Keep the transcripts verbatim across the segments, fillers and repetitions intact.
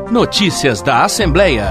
Notícias da Assembleia.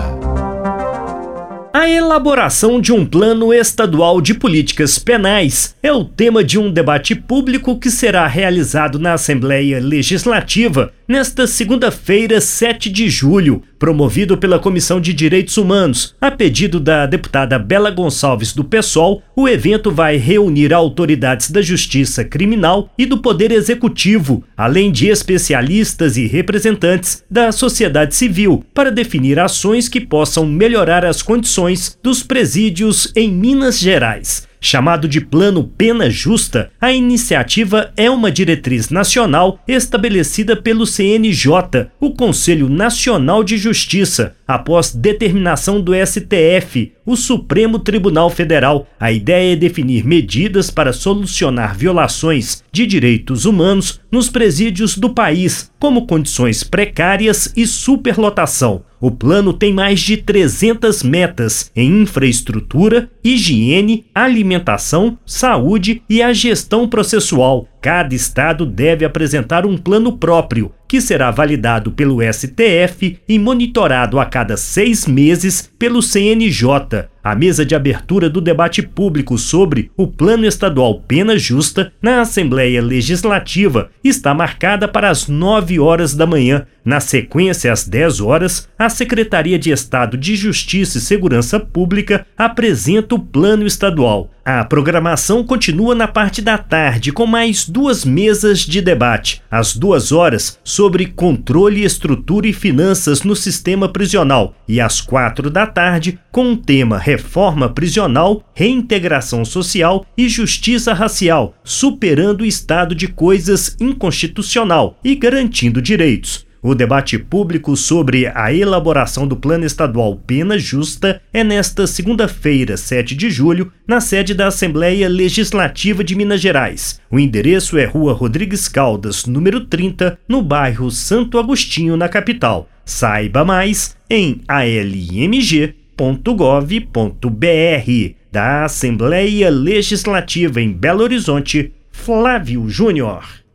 A elaboração de um plano estadual de políticas penais é o tema de um debate público que será realizado na Assembleia Legislativa nesta segunda-feira, sete de julho, promovido pela Comissão de Direitos Humanos. A pedido da deputada Bela Gonçalves do PSOL, o evento vai reunir autoridades da Justiça Criminal e do Poder Executivo, além de especialistas e representantes da sociedade civil, para definir ações que possam melhorar as condições dos presídios em Minas Gerais. Chamado de Plano Pena Justa, a iniciativa é uma diretriz nacional estabelecida pelo C N J, o Conselho Nacional de Justiça, após determinação do S T F, o Supremo Tribunal Federal. A ideia é definir medidas para solucionar violações de direitos humanos nos presídios do país, como condições precárias e superlotação. O plano tem mais de trezentas metas em infraestrutura, higiene, alimentação, saúde e a gestão processual. Cada estado deve apresentar um plano próprio, que será validado pelo S T F e monitorado a cada seis meses pelo C N J. A mesa de abertura do debate público sobre o Plano Estadual Pena Justa na Assembleia Legislativa está marcada para as nove horas da manhã. Na sequência, às dez horas, a Secretaria de Estado de Justiça e Segurança Pública apresenta o Plano Estadual. A programação continua na parte da tarde, com mais duas mesas de debate. Às duas horas, sobre controle, estrutura e finanças no sistema prisional. E às quatro da tarde, com o tema Reforma Prisional, Reintegração Social e Justiça Racial, superando o estado de coisas inconstitucional e garantindo direitos. O debate público sobre a elaboração do Plano Estadual Pena Justa é nesta segunda-feira, sete de julho, na sede da Assembleia Legislativa de Minas Gerais. O endereço é Rua Rodrigues Caldas, número trinta, no bairro Santo Agostinho, na capital. Saiba mais em a l m g ponto gov ponto b r. Da Assembleia Legislativa em Belo Horizonte, Flávio Júnior.